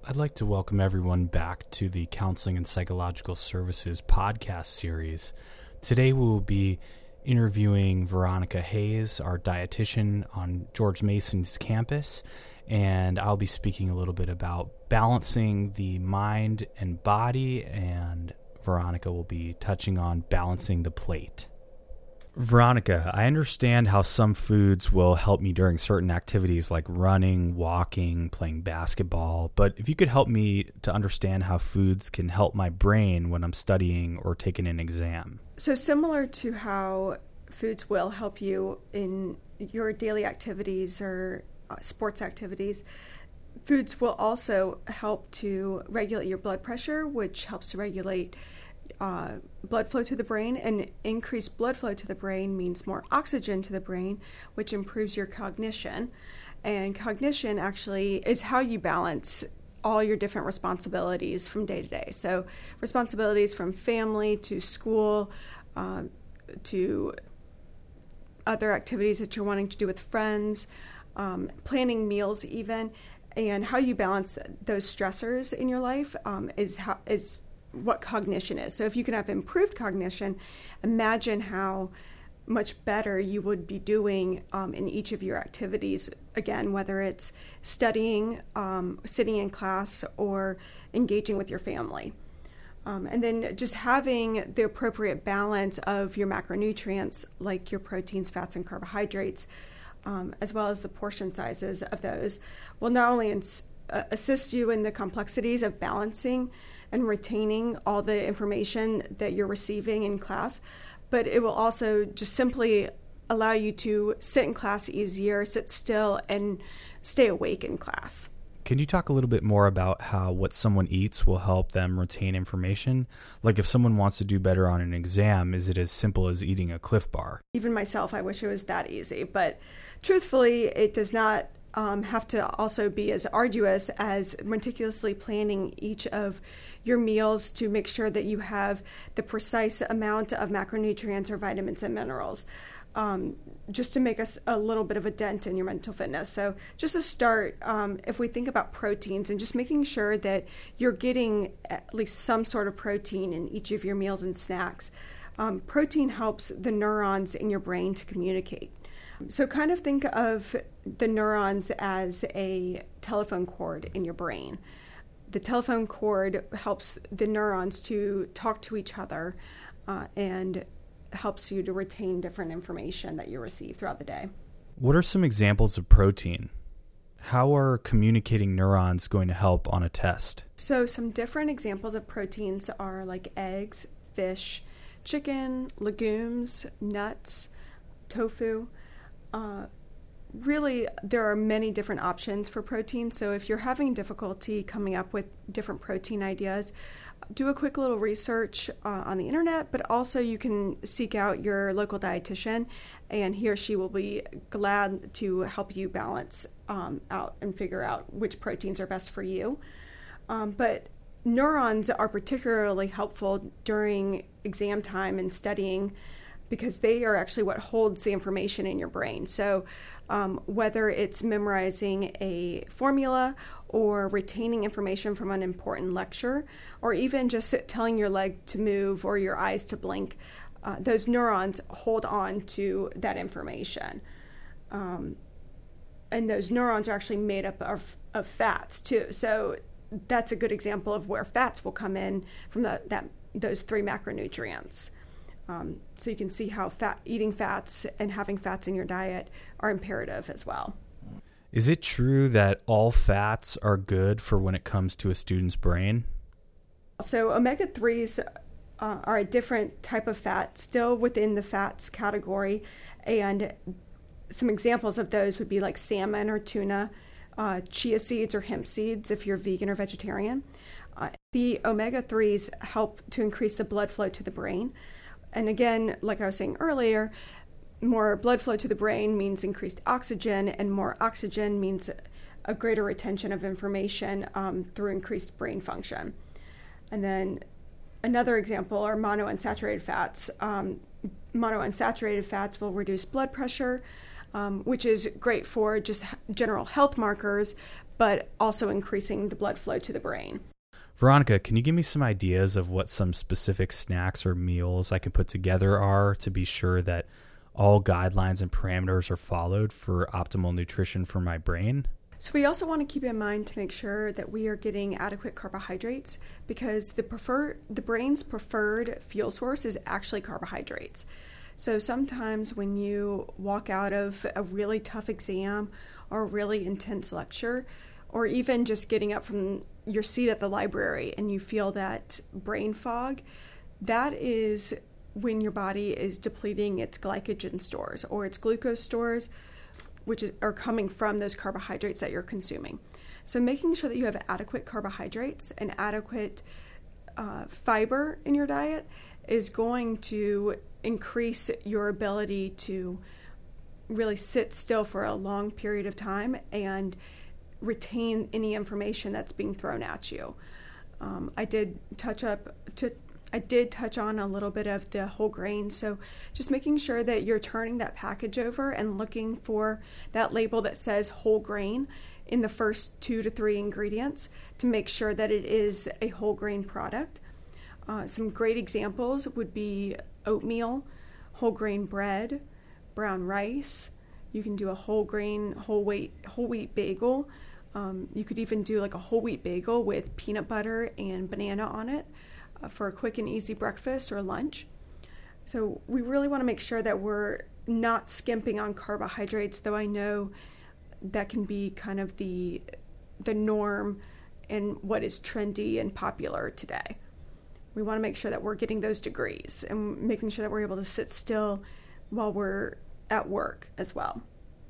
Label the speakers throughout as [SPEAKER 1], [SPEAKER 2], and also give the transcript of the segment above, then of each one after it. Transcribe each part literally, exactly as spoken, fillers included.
[SPEAKER 1] I'd like to welcome everyone back to the Counseling and Psychological Services podcast series. Today we will be interviewing Veronica Hayes, our dietitian on George Mason's campus, and I'll be speaking a little bit about balancing the mind and body, and Veronica will be touching on balancing the plate. Veronica, I understand how some foods will help me during certain activities like running, walking, playing basketball, but if you could help me to understand how foods can help my brain when I'm studying or taking an exam.
[SPEAKER 2] So similar to how foods will help you in your daily activities or uh, sports activities, foods will also help to regulate your blood pressure, which helps to regulate Uh, blood flow to the brain, and increased blood flow to the brain means more oxygen to the brain, which improves your cognition. And cognition actually is how you balance all your different responsibilities from day to day. So responsibilities from family to school uh, to other activities that you're wanting to do with friends, um, planning meals even, and how you balance those stressors in your life um, is how is what cognition is. So if you can have improved cognition, imagine how much better you would be doing um, in each of your activities. Again, whether it's studying, um, sitting in class, or engaging with your family. Um, and then just having the appropriate balance of your macronutrients, like your proteins, fats, and carbohydrates, um, as well as the portion sizes of those, will not only ins- uh, assist you in the complexities of balancing and retaining all the information that you're receiving in class, but it will also just simply allow you to sit in class easier, sit still, and stay awake in class.
[SPEAKER 1] Can you talk a little bit more about how what someone eats will help them retain information? Like if someone wants to do better on an exam, is it as simple as eating a Cliff Bar?
[SPEAKER 2] Even myself, I wish it was that easy, but truthfully, it does not Um, have to also be as arduous as meticulously planning each of your meals to make sure that you have the precise amount of macronutrients or vitamins and minerals, um, just to make us a little bit of a dent in your mental fitness. So just to start, um, if we think about proteins and just making sure that you're getting at least some sort of protein in each of your meals and snacks, um, protein helps the neurons in your brain to communicate. So kind of think of the neurons as a telephone cord in your brain. The telephone cord helps the neurons to talk to each other uh, and helps you to retain different information that you receive throughout the day.
[SPEAKER 1] What are some examples of protein? How are communicating neurons going to help on a test?
[SPEAKER 2] So some different examples of proteins are like eggs, fish, chicken, legumes, nuts, tofu. Uh, really, there are many different options for protein. So if you're having difficulty coming up with different protein ideas, do a quick little research uh, on the internet, but also you can seek out your local dietitian, and he or she will be glad to help you balance um, out and figure out which proteins are best for you. Um, but neurons are particularly helpful during exam time and studying, because they are actually what holds the information in your brain. So um, whether it's memorizing a formula or retaining information from an important lecture, or even just telling your leg to move or your eyes to blink, uh, those neurons hold on to that information. Um, and those neurons are actually made up of, of fats too. So that's a good example of where fats will come in from the, that those three macronutrients. Um, so you can see how fat, eating fats and having fats in your diet are imperative as well.
[SPEAKER 1] Is it true that all fats are good for when it comes to a student's brain?
[SPEAKER 2] So omega threes uh, are a different type of fat, still within the fats category, and some examples of those would be like salmon or tuna, uh, chia seeds or hemp seeds if you're vegan or vegetarian. Uh, the omega threes help to increase the blood flow to the brain. And again, like I was saying earlier, more blood flow to the brain means increased oxygen, and more oxygen means a greater retention of information um, through increased brain function. And then another example are monounsaturated fats. Um, monounsaturated fats will reduce blood pressure, um, which is great for just general health markers, but also increasing the blood flow to the brain.
[SPEAKER 1] Veronica, can you give me some ideas of what some specific snacks or meals I can put together are to be sure that all guidelines and parameters are followed for optimal nutrition for my brain?
[SPEAKER 2] So we also want to keep in mind to make sure that we are getting adequate carbohydrates, because the prefer the brain's preferred fuel source is actually carbohydrates. So sometimes when you walk out of a really tough exam or a really intense lecture, or even just getting up from your seat at the library and you feel that brain fog, that is when your body is depleting its glycogen stores or its glucose stores, which is, are coming from those carbohydrates that you're consuming. So making sure that you have adequate carbohydrates and adequate uh, fiber in your diet is going to increase your ability to really sit still for a long period of time and retain any information that's being thrown at you. Um, I did touch up to I did touch on a little bit of the whole grains, so just making sure that you're turning that package over and looking for that label that says whole grain in the first two to three ingredients to make sure that it is a whole grain product. Uh, some great examples would be oatmeal, whole grain bread, brown rice. You can do a whole grain, whole wheat, whole wheat bagel. Um, you could even do like a whole wheat bagel with peanut butter and banana on it uh, for a quick and easy breakfast or lunch. So we really want to make sure that we're not skimping on carbohydrates, though I know that can be kind of the the norm and what is trendy and popular today. We want to make sure that we're getting those degrees and making sure that we're able to sit still while we're at work as well.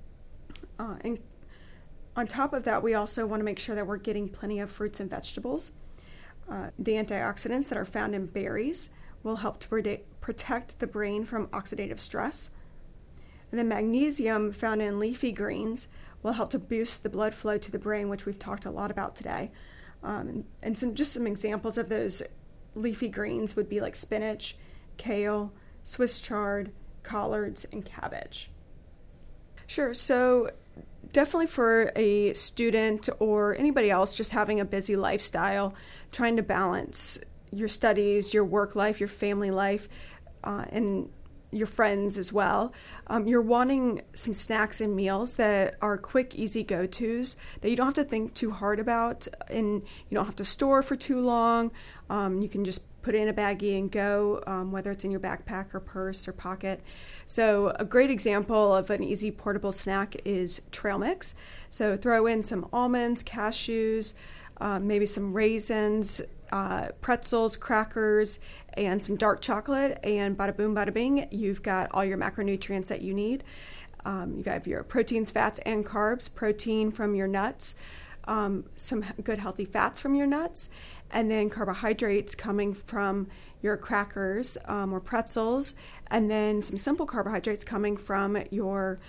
[SPEAKER 2] Uh, and on top of that, we also want to make sure that we're getting plenty of fruits and vegetables. Uh, the antioxidants that are found in berries will help to predi- protect the brain from oxidative stress. And the magnesium found in leafy greens will help to boost the blood flow to the brain, which we've talked a lot about today. Um, and and some just some examples of those leafy greens would be like spinach, kale, Swiss chard, collards, and cabbage. Sure, so definitely for a student or anybody else just having a busy lifestyle, trying to balance your studies, your work life, your family life, uh, and your friends as well. Um, you're wanting some snacks and meals that are quick, easy go-tos that you don't have to think too hard about, and you don't have to store for too long. Um, you can just put it in a baggie and go, um, whether it's in your backpack or purse or pocket. So a great example of an easy portable snack is trail mix. So throw in some almonds, cashews, uh, maybe some raisins, uh, pretzels, crackers, and some dark chocolate, and bada boom, bada bing, you've got all your macronutrients that you need. Um, you got your proteins, fats, and carbs. Protein from your nuts, um, some good healthy fats from your nuts, and then carbohydrates coming from your crackers um, or pretzels, and then some simple carbohydrates coming from your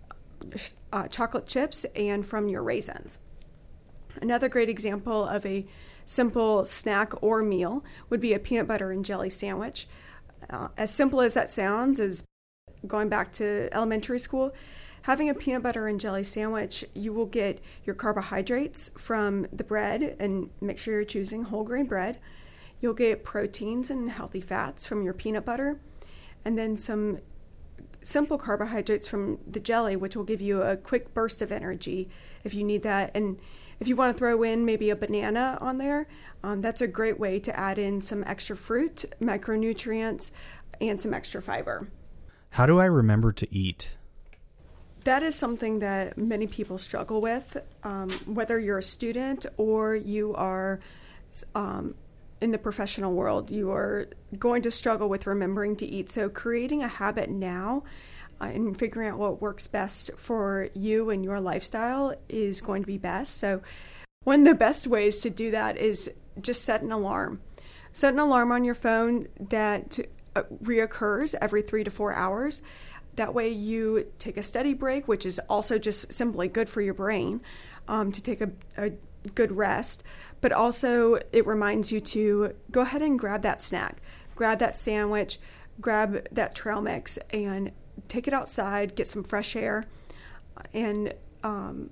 [SPEAKER 2] uh, chocolate chips and from your raisins. Another great example of a simple snack or meal would be a peanut butter and jelly sandwich. Uh, as simple as that sounds, is going back to elementary school, having a peanut butter and jelly sandwich, you will get your carbohydrates from the bread, and make sure you're choosing whole grain bread. You'll get proteins and healthy fats from your peanut butter, and then some simple carbohydrates from the jelly, which will give you a quick burst of energy if you need that. And if you want to throw in maybe a banana on there, um, that's a great way to add in some extra fruit, micronutrients, and some extra fiber.
[SPEAKER 1] How do I remember to eat?
[SPEAKER 2] That is something that many people struggle with, um, whether you're a student or you are um, in the professional world. You are going to struggle with remembering to eat. So creating a habit now uh, and figuring out what works best for you and your lifestyle is going to be best. So one of the best ways to do that is just set an alarm. Set an alarm on your phone that uh, reoccurs every three to four hours. That way you take a steady break, which is also just simply good for your brain, um, to take a, a good rest. But also it reminds you to go ahead and grab that snack, grab that sandwich, grab that trail mix, and take it outside, get some fresh air, and um,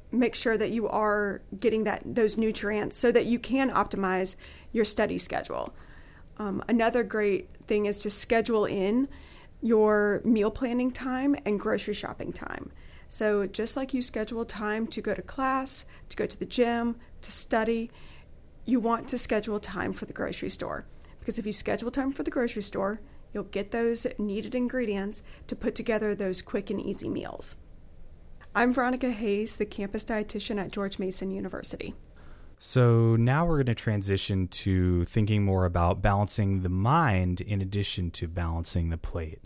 [SPEAKER 2] make sure that you are getting that those nutrients so that you can optimize your study schedule. Um, another great thing is to schedule in your meal planning time and grocery shopping time. So just like you schedule time to go to class, to go to the gym, to study, you want to schedule time for the grocery store. Because if you schedule time for the grocery store, you'll get those needed ingredients to put together those quick and easy meals. I'm Veronica Hayes, the campus dietitian at George Mason University.
[SPEAKER 1] So now we're going to transition to thinking more about balancing the mind in addition to balancing the plate.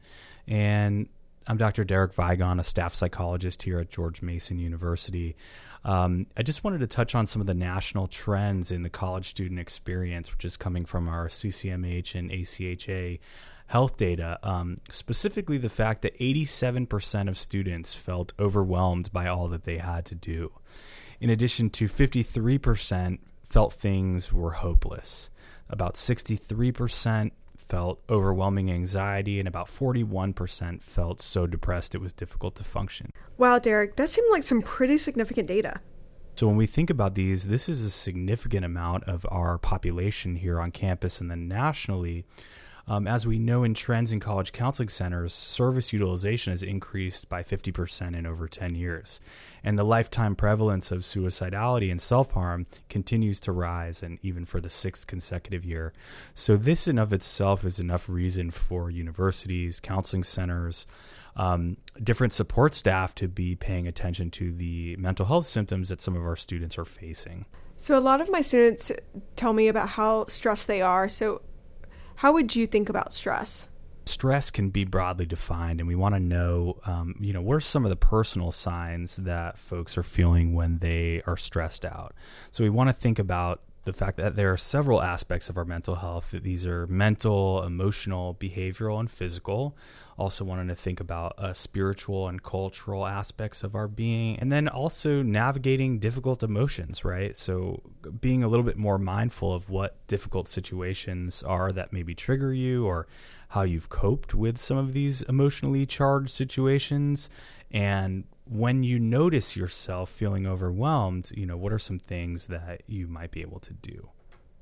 [SPEAKER 1] And I'm Doctor Derek Vigon, a staff psychologist here at George Mason University. Um, I just wanted to touch on some of the national trends in the college student experience, which is coming from our C C M H and A C H A health data, um, specifically the fact that eighty-seven percent of students felt overwhelmed by all that they had to do. In addition to fifty-three percent felt things were hopeless. About sixty-three percent felt overwhelming anxiety, and about forty-one percent felt so depressed it was difficult to function.
[SPEAKER 2] Wow, Derek, that seemed like some pretty significant data.
[SPEAKER 1] So when we think about these, this is a significant amount of our population here on campus and then nationally. Um, as we know in trends in college counseling centers, service utilization has increased by fifty percent in over ten years. And the lifetime prevalence of suicidality and self-harm continues to rise, and even for the sixth consecutive year. So this in of itself is enough reason for universities, counseling centers, um, different support staff to be paying attention to the mental health symptoms that some of our students are facing.
[SPEAKER 2] So a lot of my students tell me about how stressed they are. So how would you think about stress?
[SPEAKER 1] Stress can be broadly defined, and we want to know, um, you know, what are some of the personal signs that folks are feeling when they are stressed out? So we want to think about the fact that there are several aspects of our mental health. These are mental, emotional, behavioral, and physical. Also wanting to think about uh, spiritual and cultural aspects of our being, and then also navigating difficult emotions, right? So being a little bit more mindful of what difficult situations are that maybe trigger you, or how you've coped with some of these emotionally charged situations. And when you notice yourself feeling overwhelmed, you know, what are some things that you might be able to do?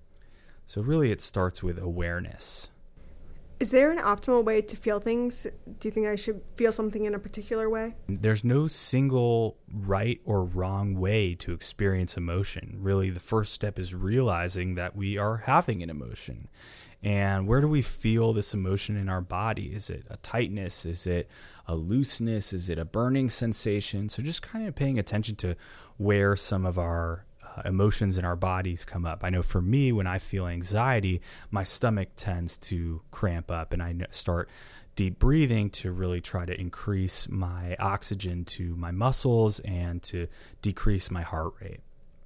[SPEAKER 1] So really it starts with awareness.
[SPEAKER 2] Is there an optimal way to feel things? Do you think I should feel something in a particular way?
[SPEAKER 1] There's no single right or wrong way to experience emotion. Really, the first step is realizing that we are having an emotion. And where do we feel this emotion in our body? Is it a tightness? Is it a looseness? Is it a burning sensation? So just kind of paying attention to where some of our uh, emotions in our bodies come up. I know for me, when I feel anxiety, my stomach tends to cramp up, and I start deep breathing to really try to increase my oxygen to my muscles and to decrease my heart rate.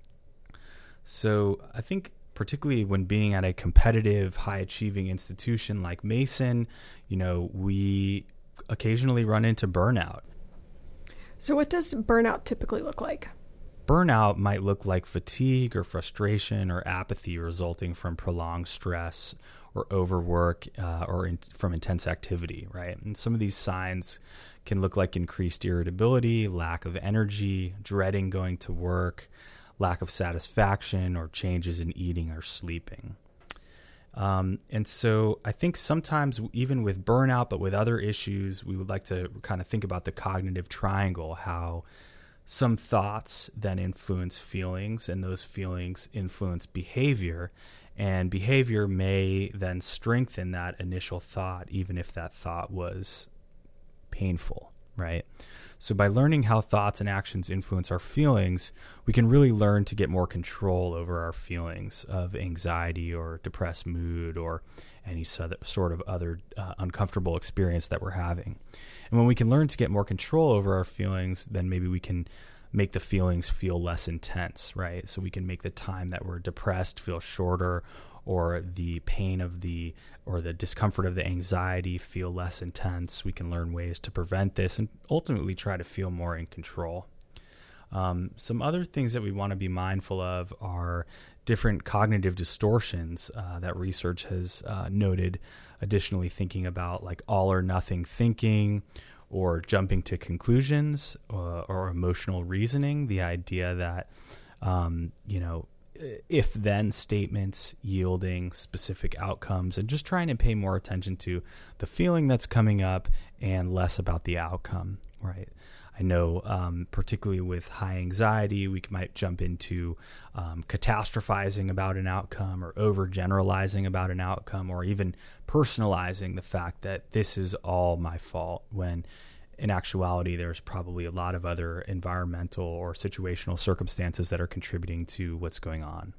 [SPEAKER 1] So I think particularly when being at a competitive, high-achieving institution like Mason, you know, we occasionally run into burnout.
[SPEAKER 2] So what does burnout typically look like?
[SPEAKER 1] Burnout might look like fatigue or frustration or apathy resulting from prolonged stress or overwork uh, or in, from intense activity, right? And some of these signs can look like increased irritability, lack of energy, dreading going to work, lack of satisfaction, or changes in eating or sleeping. Um, and so I think sometimes even with burnout, but with other issues, we would like to kind of think about the cognitive triangle, how some thoughts then influence feelings, and those feelings influence behavior, and behavior may then strengthen that initial thought, even if that thought was painful, right? So by learning how thoughts and actions influence our feelings, we can really learn to get more control over our feelings of anxiety or depressed mood or any sort of other uh, uncomfortable experience that we're having. And when we can learn to get more control over our feelings, then maybe we can make the feelings feel less intense, right? So we can make the time that we're depressed feel shorter, or the pain of the or the discomfort of the anxiety feel less intense. We can learn ways to prevent this and ultimately try to feel more in control. Um, some other things that we want to be mindful of are different cognitive distortions uh, that research has uh, noted. Additionally, thinking about like all or nothing thinking, or jumping to conclusions or, or emotional reasoning, the idea that, um, you know, if-then statements yielding specific outcomes, and just trying to pay more attention to the feeling that's coming up and less about the outcome, right? I know um, particularly with high anxiety, we might jump into um, catastrophizing about an outcome or overgeneralizing about an outcome, or even personalizing the fact that this is all my fault, when in actuality, there's probably a lot of other environmental or situational circumstances that are contributing to what's going on.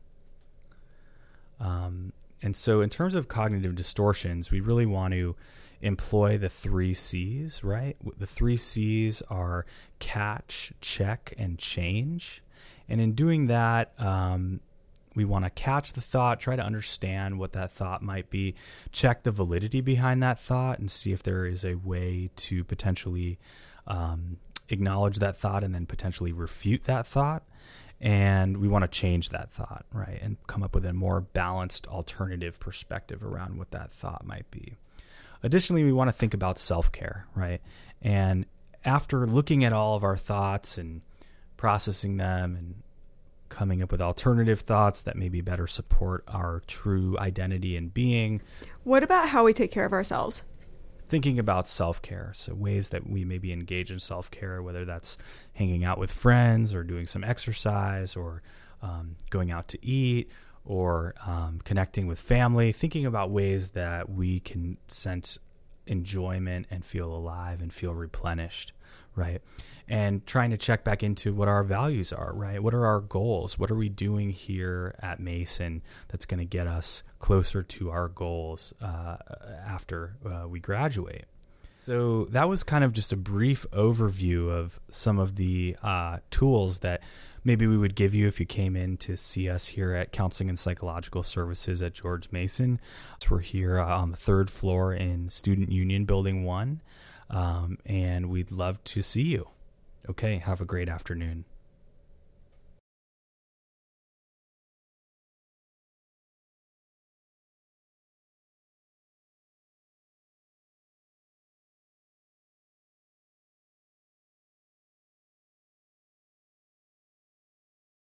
[SPEAKER 1] Um, and so in terms of cognitive distortions, we really want to employ the three C's, right? The three C's are catch, check, and change. And in doing that, um, we want to catch the thought, try to understand what that thought might be, check the validity behind that thought, and see if there is a way to potentially um, acknowledge that thought and then potentially refute that thought. And we want to change that thought, right, and come up with a more balanced alternative perspective around what that thought might be. Additionally, we want to think about self-care, right? And after looking at all of our thoughts and processing them and coming up with alternative thoughts that maybe better support our true identity and being.
[SPEAKER 2] What about how we take care of ourselves?
[SPEAKER 1] Thinking about self-care, so ways that we maybe engage in self-care, whether that's hanging out with friends or doing some exercise or um, going out to eat or um, connecting with family, thinking about ways that we can sense enjoyment and feel alive and feel replenished, right? And trying to check back into what our values are, right? What are our goals? What are we doing here at Mason that's going to get us closer to our goals uh, after uh, we graduate? So that was kind of just a brief overview of some of the uh, tools that maybe we would give you if you came in to see us here at Counseling and Psychological Services at George Mason. So we're here uh, on the third floor in Student Union Building one, um, and we'd love to see you. Okay, have a great afternoon.